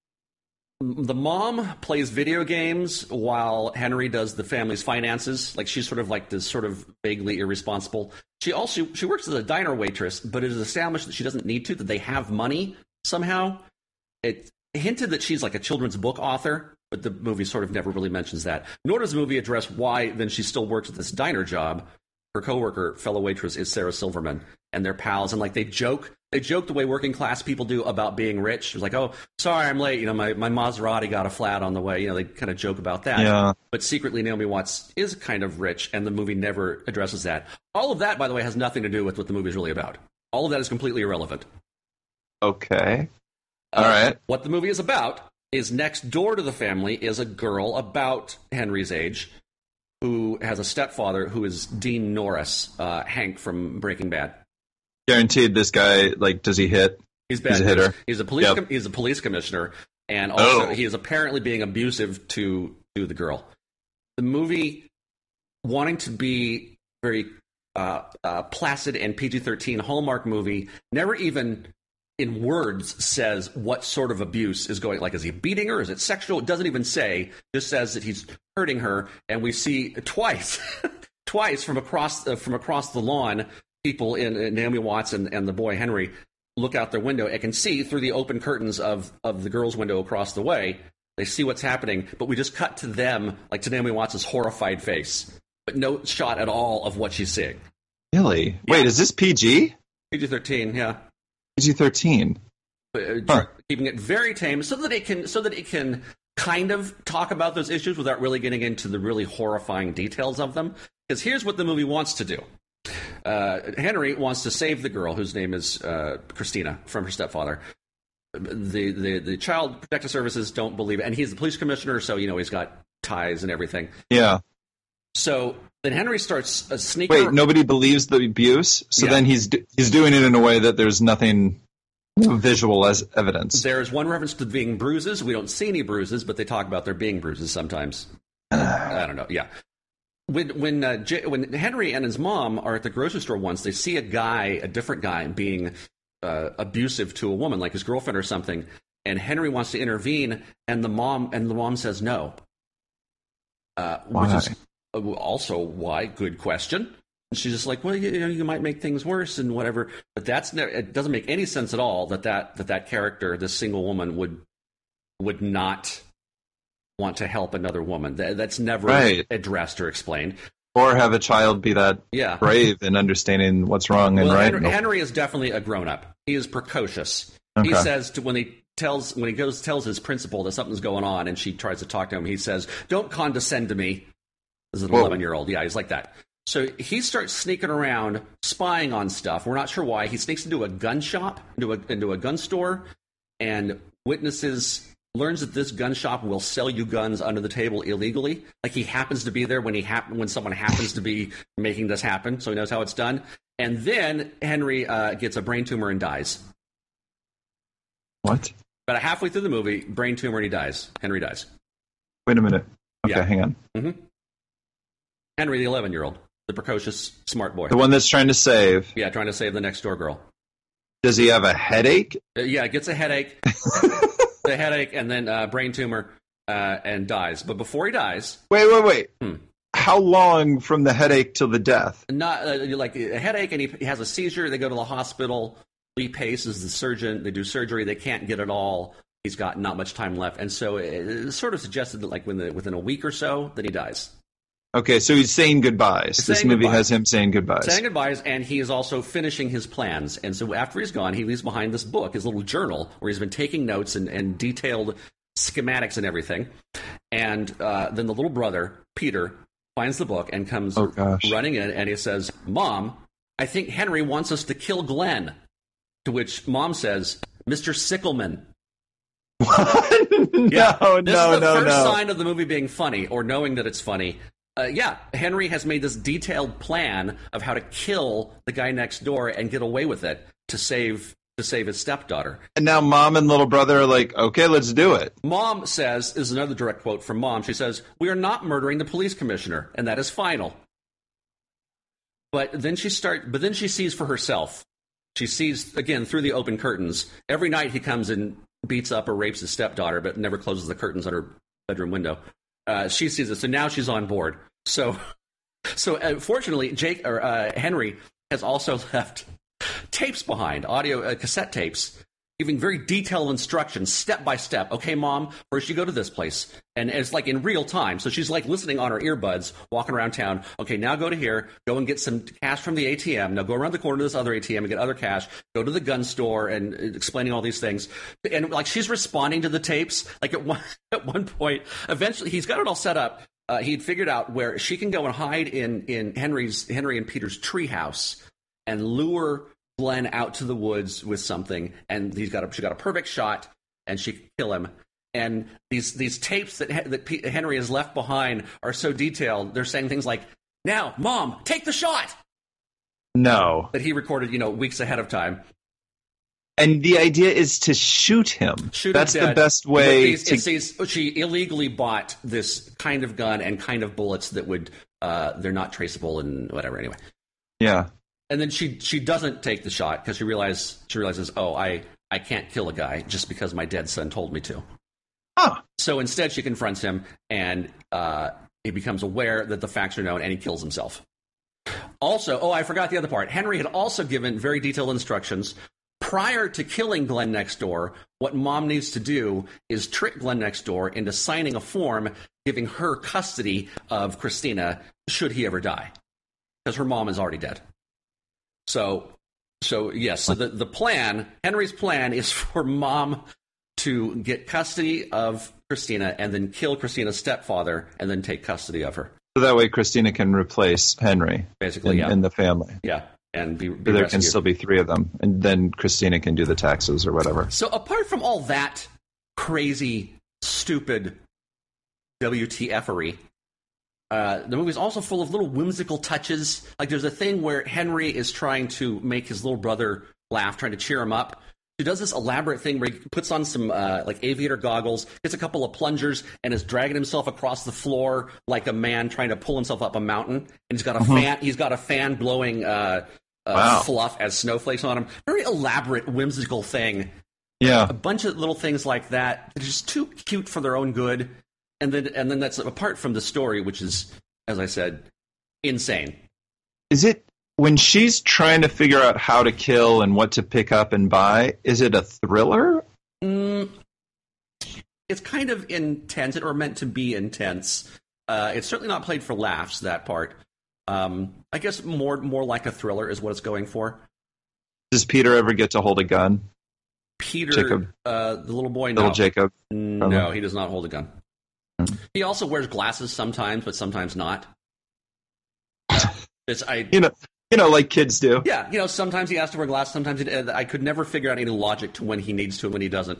The mom plays video games while Henry does the family's finances. Like, she's sort of like this sort of vaguely irresponsible. She works as a diner waitress, but it is established that she doesn't need to, that they have money somehow. It hinted that she's like a children's book author, but the movie sort of never really mentions that. Nor does the movie address why then she still works at this diner job. Her coworker, fellow waitress, is Sarah Silverman, and they're pals, and like they joke the way working class people do about being rich. It's like, oh, sorry, I'm late. You know, my Maserati got a flat on the way. You know, they kind of joke about that. Yeah. But secretly, Naomi Watts is kind of rich, and the movie never addresses that. All of that, by the way, has nothing to do with what the movie is really about. All of that is completely irrelevant. Okay. All right. What the movie is about is next door to the family is a girl about Henry's age who has a stepfather who is Dean Norris, Hank from Breaking Bad. Guaranteed this guy, like, does he hit? He's bad. He's a hitter. He's a police. Yep. He's a police commissioner, and also he is apparently being abusive to the girl. The movie, wanting to be very placid and PG-13 Hallmark movie never even in words says what sort of abuse is going. Like, is he beating her? Is it sexual? It doesn't even say. Just says that he's hurting her, and we see twice from across the lawn, people in Naomi Watts and the boy Henry look out their window and can see through the open curtains of the girl's window across the way. They see what's happening, but we just cut to them, like to Naomi Watts' horrified face, but no shot at all of what she's seeing. Really? Wait, is this PG? PG-13, yeah. PG-13. Keeping it very tame so that it can kind of talk about those issues without really getting into the really horrifying details of them. Because here's what the movie wants to do. Henry wants to save the girl, whose name is Christina, from her stepfather. The Child Protective Services don't believe it, and he's the police commissioner, so he's got ties and everything. Yeah. So then Henry starts sneaking. Wait, nobody believes the abuse, so then he's doing it in a way that there's nothing visual as evidence. There's one reference to being bruises. We don't see any bruises, but they talk about there being bruises sometimes. I don't know. Yeah. When Henry and his mom are at the grocery store once, they see a different guy, being abusive to a woman, like his girlfriend or something, and Henry wants to intervene, and the mom says no. Why? Which is also why? Good question. And she's just like, well, you might make things worse and whatever, but it doesn't make any sense at all that character, this single woman, would not want to help another woman. That's never addressed or explained. Or have a child be that brave in understanding what's wrong and right. Henry is definitely a grown-up. He is precocious. Okay. He says when he tells his principal that something's going on, and she tries to talk to him, he says, "Don't condescend to me." This is an 11-year-old. Yeah, he's like that. So he starts sneaking around, spying on stuff. We're not sure why. He sneaks into a gun shop, into a gun store, and learns that this gun shop will sell you guns under the table illegally. Like, he happens to be there when someone happens to be making this happen, so he knows how it's done. And then Henry gets a brain tumor and dies. What? About halfway through the movie, brain tumor, and he dies. Henry dies. Wait a minute. Okay, hang on. Mm-hmm. Henry, the 11-year-old, the precocious, smart boy. The one that's trying to save. Yeah, trying to save the next door girl. Does he have a headache? Gets a headache. The headache, and then brain tumor, and dies. But before he dies... Wait. How long from the headache till the death? Not like a headache, and he has a seizure. They go to the hospital. Lee Pace is the surgeon. They do surgery. They can't get it all. He's got not much time left. And so it sort of suggested that like within a week or so that he dies. Okay, so he's saying goodbyes. This movie has him saying goodbyes. Saying goodbyes, and he is also finishing his plans. And so after he's gone, he leaves behind this book, his little journal, where he's been taking notes and detailed schematics and everything. And then the little brother, Peter, finds the book and comes running in, and he says, "Mom, I think Henry wants us to kill Glenn." To which Mom says, "Mr. Sickleman." What? This is the first sign of the movie being funny, or knowing that it's funny. Henry has made this detailed plan of how to kill the guy next door and get away with it to save his stepdaughter. And now Mom and little brother are like, okay, let's do it. Mom says, this is another direct quote from Mom, she says, "We are not murdering the police commissioner, and that is final." But then she sees for herself. She sees, again, through the open curtains. Every night he comes and beats up or rapes his stepdaughter, but never closes the curtains on her bedroom window. She sees it, so now she's on board. So fortunately, Henry has also left tapes behind, audio cassette tapes, giving very detailed instructions, step by step. Okay, Mom, first you go to this place, and it's like in real time. So she's like listening on her earbuds, walking around town. Okay, now go to here, go and get some cash from the ATM. Now go around the corner to this other ATM and get other cash. Go to the gun store, and explaining all these things. And like she's responding to the tapes. Like at one point, eventually he's got it all set up. He'd figured out where she can go and hide in Henry and Peter's treehouse and lure Glenn out to the woods with something, and she got a perfect shot, and she can kill him. And these tapes that Henry has left behind are so detailed. They're saying things like, "Now, Mom, take the shot." No, that he recorded, weeks ahead of time. And the idea is to shoot him. That's the best way. She illegally bought this kind of gun and kind of bullets that would they're not traceable and whatever. Anyway. Yeah. And then she doesn't take the shot because she realizes, oh, I can't kill a guy just because my dead son told me to. Huh. So instead, she confronts him, and he becomes aware that the facts are known, and he kills himself. Also, I forgot the other part. Henry had also given very detailed instructions prior to killing Glenn next door. What Mom needs to do is trick Glenn next door into signing a form giving her custody of Christina should he ever die, because her mom is already dead. So yes. So the plan, Henry's plan, is for Mom to get custody of Christina and then kill Christina's stepfather and then take custody of her. So that way Christina can replace Henry, basically, in the family. Yeah, and be so there rescued. can still be 3 of them, and then Christina can do the taxes or whatever. So apart from all that crazy, stupid WTF-ery, the movie's also full of little whimsical touches. Like there's a thing where Henry is trying to make his little brother laugh, trying to cheer him up. He does this elaborate thing where he puts on some like aviator goggles, gets a couple of plungers, and is dragging himself across the floor like a man trying to pull himself up a mountain. And he's got a fan. He's got a fan blowing fluff as snowflakes on him. Very elaborate, whimsical thing. Yeah, a bunch of little things like that. They're just too cute for their own good. And then that's apart from the story, which is, as I said, insane. Is it when she's trying to figure out how to kill and what to pick up and buy? Is it a thriller? It's kind of intense, or meant to be intense. It's certainly not played for laughs. That part, I guess, more like a thriller is what it's going for. Does Peter ever get to hold a gun? Peter, Jacob. The little boy, little Jacob. No, he does not hold a gun. He also wears glasses sometimes, but sometimes not. Like kids do. Yeah, sometimes he has to wear glasses. Sometimes I could never figure out any logic to when he needs to and when he doesn't.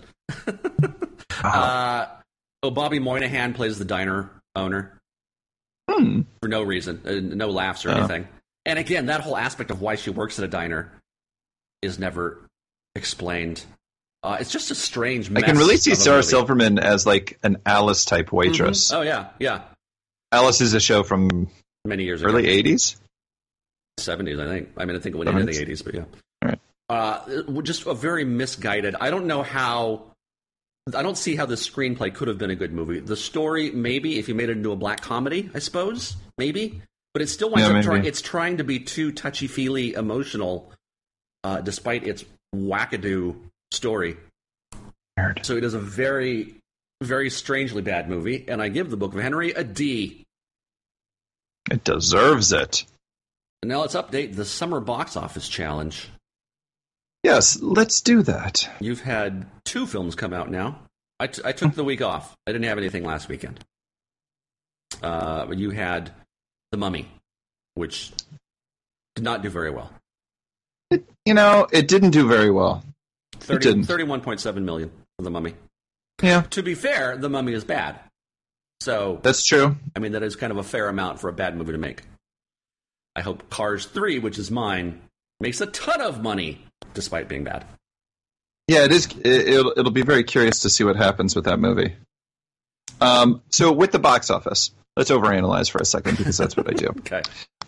Bobby Moynihan plays the diner owner for no reason, no laughs or anything. And again, that whole aspect of why she works at a diner is never explained. It's just a strange mess. I can really see Sarah Silverman as like an Alice type waitress. Mm-hmm. Oh yeah. Alice is a show from many years ago. Early 80s? 70s, I think. I mean, I think it went into the 80s, but yeah. All right. Just a very misguided. I don't see how this screenplay could have been a good movie. The story, maybe, if you made it into a black comedy, I suppose, maybe. But it still winds up trying to be too touchy-feely emotional, despite its wackadoo story. Nerd. So it is a very, very strangely bad movie, and I give The Book of Henry a D. It deserves it. And now let's update the summer box office challenge. Yes, let's do that. You've had 2 films come out now. I took the week off. I didn't have anything last weekend. But you had The Mummy, which did not do very well. It didn't do very well. 31.7 million for The Mummy. Yeah. To be fair, The Mummy is bad. So that's true. I mean, that is kind of a fair amount for a bad movie to make. I hope Cars 3, which is mine, makes a ton of money despite being bad. Yeah, it is. It'll be very curious to see what happens with that movie. So with the box office, let's overanalyze for a second because that's what I do. Okay.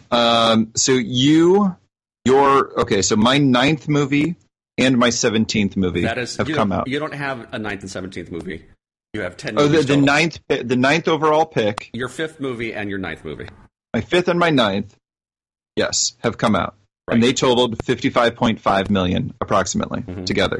So my 9th movie and my 17th movie have come out. You don't have a 9th and 17th movie. You have 10 movies. Oh, the ninth overall pick. Your 5th movie and your 9th movie. My 5th and my 9th, yes, have come out. Right. And they totaled $55.5 million approximately together.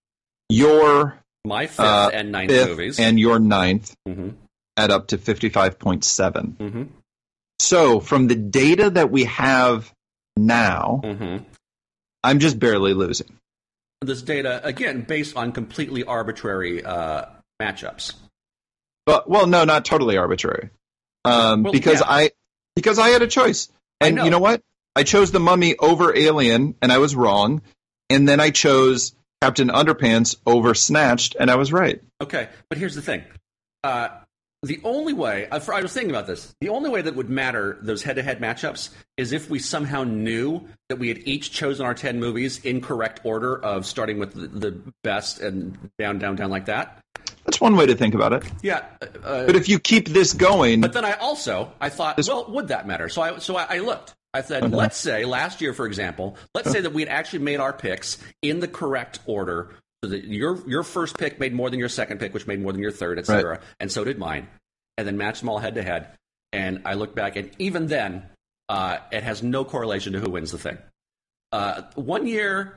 My 5th and 9th movies. And your 9th add up to 55.7. So from the data that we have now, I'm just barely losing. This data, again, based on completely arbitrary matchups. But no, not totally arbitrary. Because I had a choice. And you know what? I chose The Mummy over Alien, and I was wrong. And then I chose Captain Underpants over Snatched, and I was right. Okay, but here's the thing. The only way, I was thinking about this, the only way that would matter, those head-to-head matchups, is if we somehow knew that we had each chosen our 10 movies in correct order of starting with the best and down like that. That's one way to think about it. Yeah. But if you keep this going... But then I thought, well, would that matter? So I looked. I said, let's say last year, for example, let's say that we'd actually made our picks in the correct order, so that your first pick made more than your second pick, which made more than your third, et cetera, and so did mine, and then matched them all head to head. And I look back, and even then, it has no correlation to who wins the thing. One year,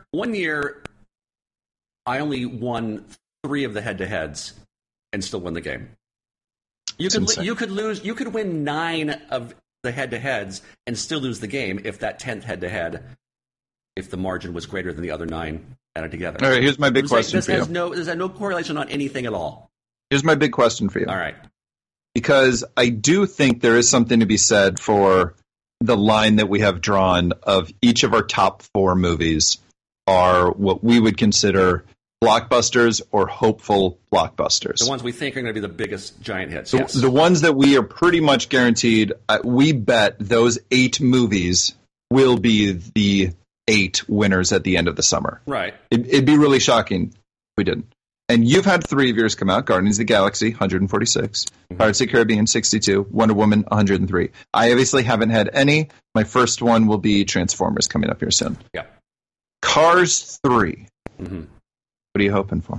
I only won 3 of the head-to-heads and still win the game. You could win 9 of the head-to-heads and still lose the game if that 10th head-to-head, if the margin was greater than the other 9 added together. All right, here's my big question for you. There's no correlation on anything at all. Here's my big question for you. All right. Because I do think there is something to be said for the line that we have drawn of each of our top 4 movies are what we would consider blockbusters or hopeful blockbusters. The ones we think are going to be the biggest giant hits. Yes. The ones that we are pretty much guaranteed, we bet those 8 movies will be the 8 winners at the end of the summer. Right. It'd be really shocking if we didn't. And you've had 3 of yours come out: Guardians of the Galaxy, 146, Pirates of the Caribbean, 62, Wonder Woman, 103. I obviously haven't had any. My first one will be Transformers coming up here soon. Yeah. Cars 3. Mm-hmm. What are you hoping for?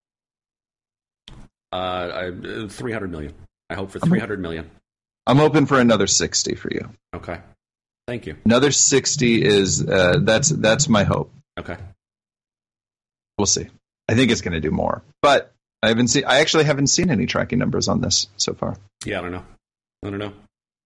300 million. I hope for 300 million. I'm hoping for another 60 for you. Okay. Thank you. Another 60 is that's my hope. Okay. We'll see. I think it's going to do more, but I actually haven't seen any tracking numbers on this so far. Yeah, I don't know.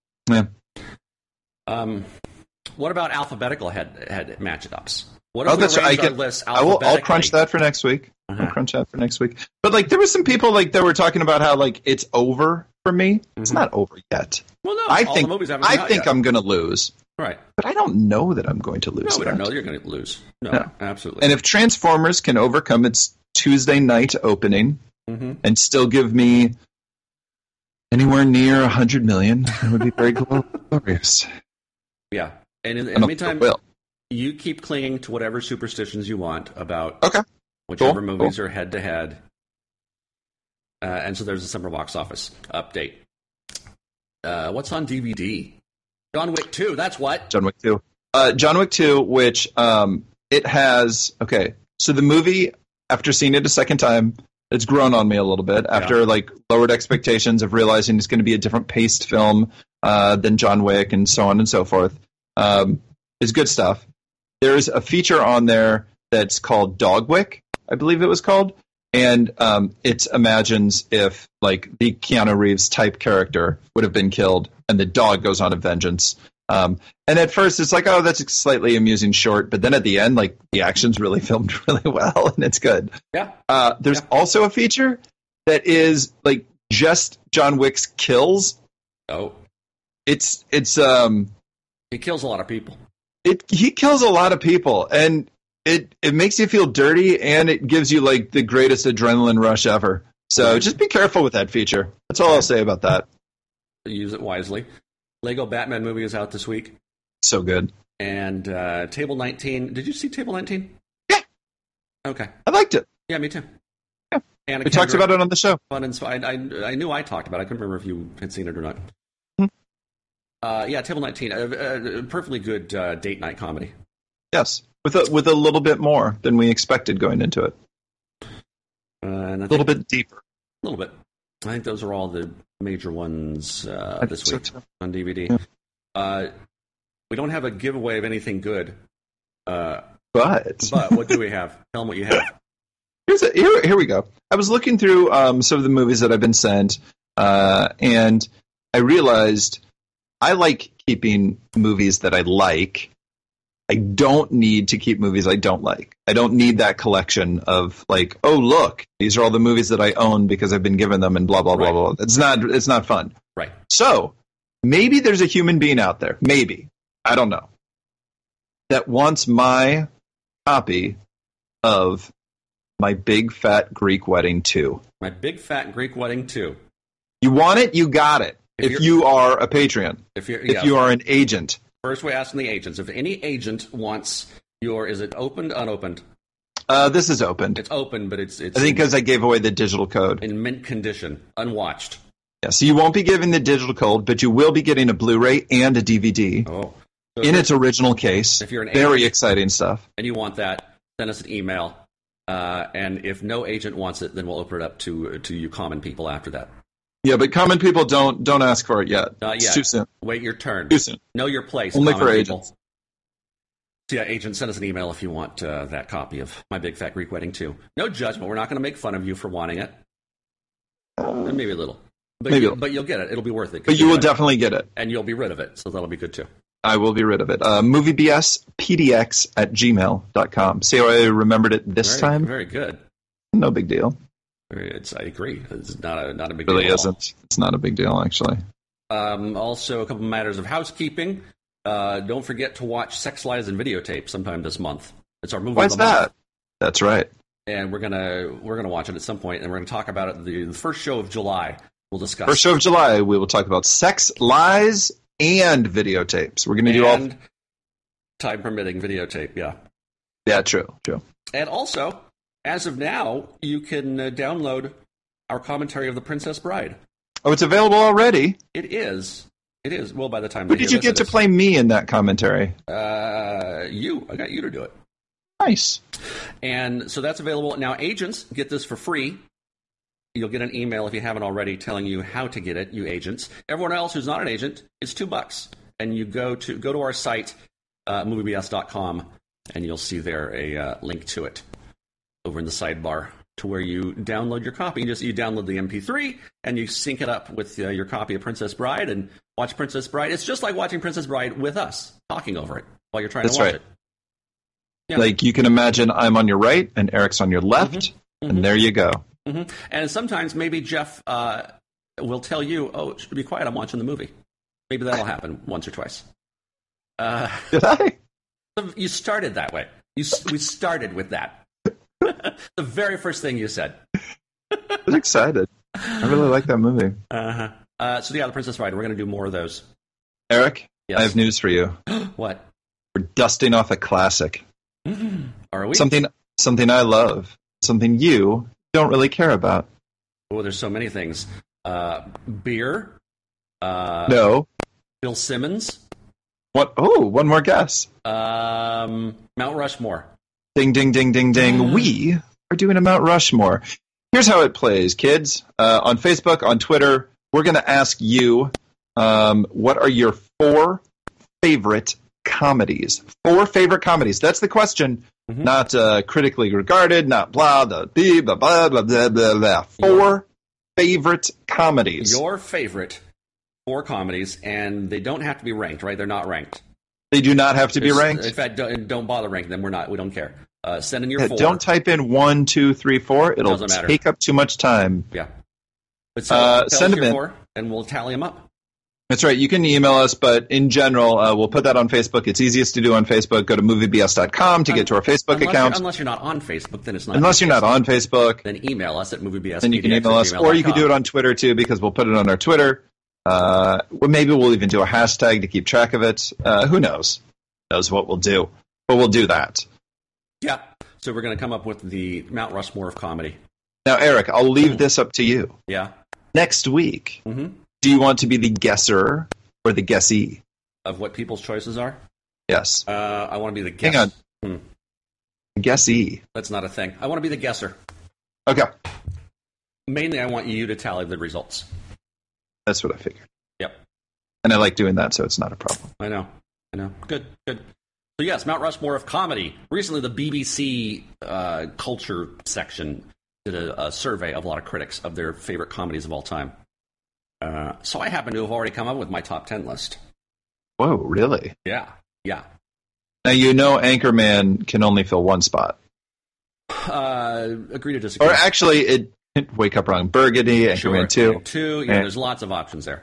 Yeah. What about alphabetical head matchups? What if we arrange our list alphabetically? I'll crunch that for next week. I'll crunch that for next week. But like, there were some people like that were talking about how like it's over for me. Mm-hmm. It's not over yet. Well, no, I think I'm going to lose. Right. But I don't know that I'm going to lose. No, we don't know you're going to lose. No, absolutely. And if Transformers can overcome its Tuesday night opening and still give me anywhere near 100 million, that would be very glorious. Yeah. And in the meantime, you keep clinging to whatever superstitions you want about whichever movies are head-to-head. And so there's a summer box office update. What's on DVD? John Wick 2, that's what? John Wick 2. John Wick 2, which it has... Okay, so the movie, after seeing it a second time, it's grown on me a little bit. After like lowered expectations of realizing it's going to be a different paced film than John Wick and so on and so forth. It's good stuff. There's a feature on there that's called Dogwick, I believe it was called. And it imagines if like the Keanu Reeves type character would have been killed and the dog goes on a vengeance. And at first it's like, oh, that's a slightly amusing short. But then at the end, like the action's really filmed really well and it's good. Yeah. There's also a feature that is like just John Wick's kills. Oh. It's he kills a lot of people. He kills a lot of people, and it makes you feel dirty, and it gives you like the greatest adrenaline rush ever. So just be careful with that feature. That's all I'll say about that. Use it wisely. Lego Batman movie is out this week. So good. And Table 19. Did you see Table 19? Yeah. Okay. I liked it. Yeah, me too. Yeah. We talked about it on the show. Fun and I knew I talked about it. I couldn't remember if you had seen it or not. Yeah, Table 19, a perfectly good date night comedy. Yes, with a little bit more than we expected going into it. And a little bit deeper. A little bit. I think those are all the major ones this week on DVD. Yeah. We don't have a giveaway of anything good. But what do we have? Tell them what you have. Here we go. I was looking through some of the movies that I've been sent, and I realized I like keeping movies that I like. I don't need to keep movies I don't like. I don't need that collection of like, oh look, these are all the movies that I own because I've been given them and blah blah blah blah. It's not fun. Right. So maybe there's a human being out there, maybe, I don't know, that wants my copy of My Big Fat Greek Wedding 2. My Big Fat Greek Wedding 2. You want it, you got it. If you are a Patreon, if you are an agent. First, we're asking the agents. If any agent wants is it opened, unopened? This is opened. It's open, but it's I think because I gave away the digital code. In mint condition, unwatched. Yeah, so you won't be getting the digital code, but you will be getting a Blu-ray and a DVD. Oh. in its original case. If you're an very agent exciting stuff. and you want that, send us an email. And if no agent wants it, then we'll open it up to you common people after that. Yeah, but common people don't ask for it yet. Not It's yet. too soon. Wait your turn. Too soon. Know your place. Only common for people. agents. So yeah, agents, send us an email if you want that copy of My Big Fat Greek Wedding 2. No judgment. We're not going to make fun of you for wanting it. Maybe a little. But Maybe a but you'll get it. It'll be worth it. But you will definitely get it. And you'll be rid of it, so that'll be good too. I will be rid of it. moviebspdx@gmail.com. See how I remembered it this time? Very good. No big deal. I agree. It's not a big It really deal. at all. isn't. It's not a big deal, actually. Also, a couple matters of housekeeping. Don't forget to watch Sex, Lies, and Videotape sometime this month. It's our movie Why of is the month. that? That's right. And we're gonna watch it at some point, and we're gonna talk about it the first show of July. We'll discuss First show of July, we will talk about sex, lies, and videotapes. We're going to do all. and time permitting videotape. Yeah, Yeah, true. and also as of now, you can download our commentary of The Princess Bride. Oh, it's available already. It is. Well, by the time Who they did hear you get this, to play me in that commentary? You. I got you to do it. Nice. And so that's available. Now, agents get this for free. You'll get an email if you haven't already telling you how to get it, you agents. Everyone else who's not an agent, it's $2. And you go to our site, moviebs.com, and you'll see there a link to it over in the sidebar to where you download your copy. You download the MP3 and you sync it up with your copy of Princess Bride and watch Princess Bride. It's just like watching Princess Bride with us, talking over it while you're trying That's to watch right. it. Yeah. Like you can imagine I'm on your right and Eric's on your left, and there you go. Mm-hmm. And sometimes maybe Jeff will tell you, "Oh, be quiet, I'm watching the movie." Maybe that'll happen once or twice. Did I? You started that way. We started with that. The very first thing you said. I was excited. I really like that movie. So yeah, The Princess Bride. We're going to do more of those. Eric, Yes. I have news for you. What? We're dusting off a classic. Are we? Something I love. Something you don't really care about. Oh, there's so many things. Beer. No. Bill Simmons. What? Oh, one more guess. Mount Rushmore. Ding, ding, ding, ding, ding. We are doing a Mount Rushmore. Here's how it plays, kids. On Facebook, on Twitter, we're going to ask you, what are your 4 favorite comedies? 4 favorite comedies. That's the question. Not critically regarded, not blah, blah, blah, blah, blah, blah, blah, blah. 4 favorite comedies. Your favorite 4 comedies, and they don't have to be ranked, right? They're not ranked. They do not have to be ranked. In fact, don't bother ranking them. We don't care. Send in your Yeah, 4. don't type in 1, 2, 3, 4. It'll Doesn't matter. take up too much time. Yeah. But tell send us them your in. 4, and we'll tally them up. That's right. You can email us, but in general, we'll put that on Facebook. It's easiest to do on Facebook. Go to moviebs.com to get to our Facebook account. Unless you're not on Facebook, then it's not. Unless you're not on Facebook, Then email us at moviebs. then you can email us, or you can do it on Twitter too, because we'll put it on our Twitter. Well, maybe we'll even do a hashtag to keep track of it. Who knows? Knows what we'll do, but we'll do that. Yeah. So we're going to come up with the Mount Rushmore of comedy. Now, Eric, I'll leave this up to you. Yeah. Next week, Mm-hmm. do you want to be the guesser or the guessee? Of what people's choices are? Yes. I want to be the Hang guesser. on. Guessee. That's not a thing. I want to be the guesser. Okay. Mainly, I want you to tally the results. That's what I figured. Yep. And I like doing that, so it's not a problem. I know. Good. So yes, Mount Rushmore of comedy. Recently, the BBC culture section did a survey of a lot of critics of their favorite comedies of all time. So I happen to have already come up with my top 10 list. Whoa, really? Yeah. Now, you know Anchorman can only fill one spot. Agree to disagree. Or actually, it Wake Up Wrong Burgundy, Anchorman 2. Two. Yeah, there's lots of options there.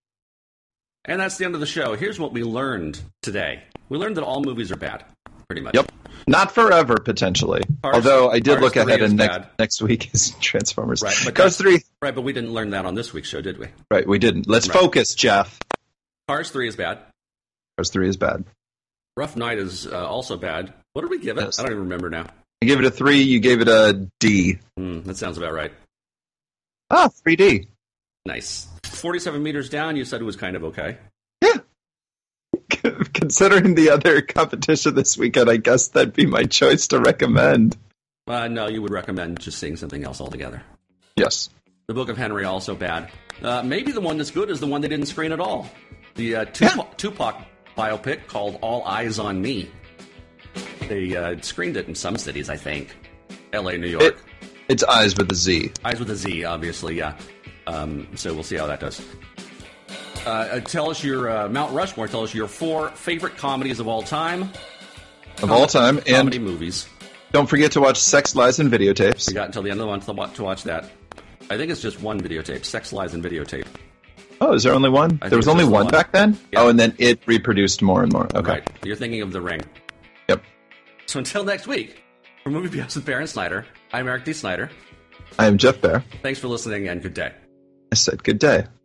And that's the end of the show. Here's what we learned today. We learned that all movies are bad, pretty much. Yep. Not forever, potentially. Cars- Although I did Cars look 3 ahead, is and bad. next week is Transformers. Right, but Cars 3. Right, but we didn't learn that on this week's show, did we? Right, we didn't. Let's Right. focus, Jeff. Cars 3 is bad. Cars 3 is bad. Rough Night is also bad. What did we give it? Yes. I don't even remember now. I gave it a 3, you gave it a D. That sounds about right. 3D. Nice. 47 meters down, you said it was kind of okay. Yeah. considering the other competition this weekend, I guess that'd be my choice to recommend. No, you would recommend just seeing something else altogether. Yes. The Book of Henry, also bad. Maybe the one that's good is the one they didn't screen at all. The Tupac biopic called All Eyes on Me. They screened it in some cities, I think. L.A., New York. It's Eyes with a Z. Eyes with a Z, obviously, yeah. So we'll see how that does. Tell us your Mount Rushmore. Tell us your 4 favorite comedies of all time. All time. Comedy And movies. don't forget to watch Sex, Lies, and Videotapes. We got until the end of the month to watch that. I think it's just one videotape. Sex, Lies, and Videotape. Oh, is there only one? I There was think only there's one one. back then? Yeah. Oh, and then it reproduced more and more. Okay. Right. You're thinking of The Ring. Yep. So until next week, for Movie Beyond with Baron Snyder, I'm Eric D. Snyder. I am Jeff Bear. Thanks for listening, and good day. I said good day.